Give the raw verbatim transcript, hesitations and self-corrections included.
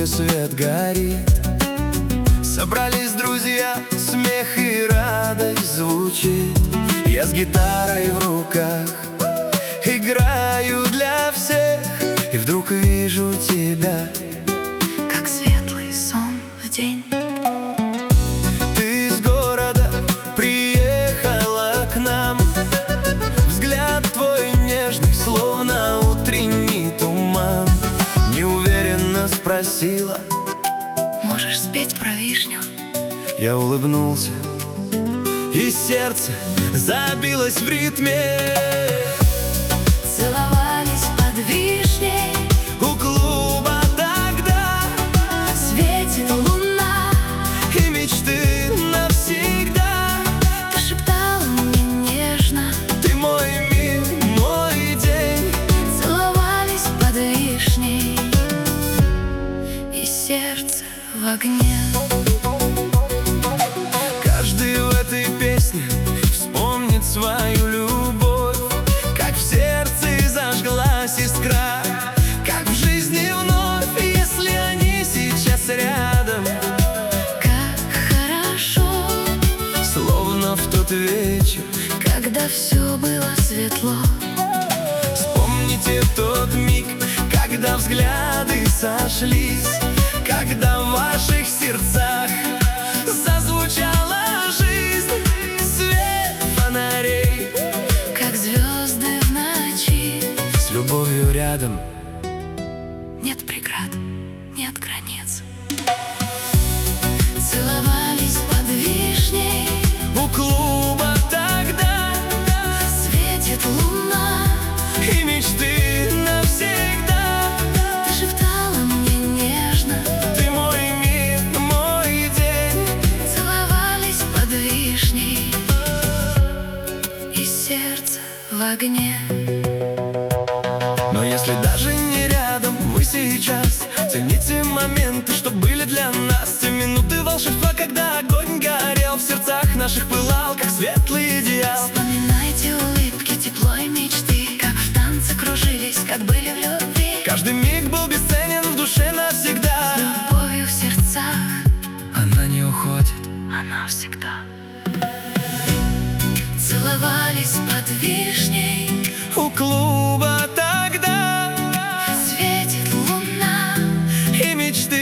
клубе свет горит. Собрались друзья, смех и радость звучит. Я с гитарой в руках играю для всех, и вдруг вижу тебя, как светлый сон в день. Ты из города приехала к нам. Взгляд твой нежный, словно утренний туман. Неуверенно спросила: можешь спеть про вишню? Я улыбнулся, и сердце забилось в ритме. Целовались под вишней, У клуба тогда светит луна, и мечты навсегда. ты шептала мне нежно, Ты мой мир, мой день. целовались под вишней, и сердце в огне. Каждый в этой песне вспомнит свою любовь, как в сердце зажглась искра, как в жизни вновь, если они сейчас рядом. Как хорошо, Словно в тот вечер. когда все было светло. Вспомните тот миг, когда взгляды сошлись, когда в ваших сердцах зазвучала жизнь. Свет фонарей, Как звезды в ночи, с любовью рядом. нет преград, нет границ. Целовались под вишней, У клуба тогда светит луна, и мечты навсегда. ты шептала мне нежно, Ты мой мир, мой день. целовались под вишней, и сердце в огне. Но если даже не рядом вы сейчас, цените моменты, что были для нас. Те минуты волшебства, когда огонь горел, в сердцах наших пылал, как светлый идеал. Вспоминайте улыбки, тепло и мечты, как в танце кружились, как были в любви. Каждый миг был бесценен в душе навсегда. С любовью в сердцах, Она не уходит. она всегда. Целовались под вишней, У клуба тогда светит луна, и мечты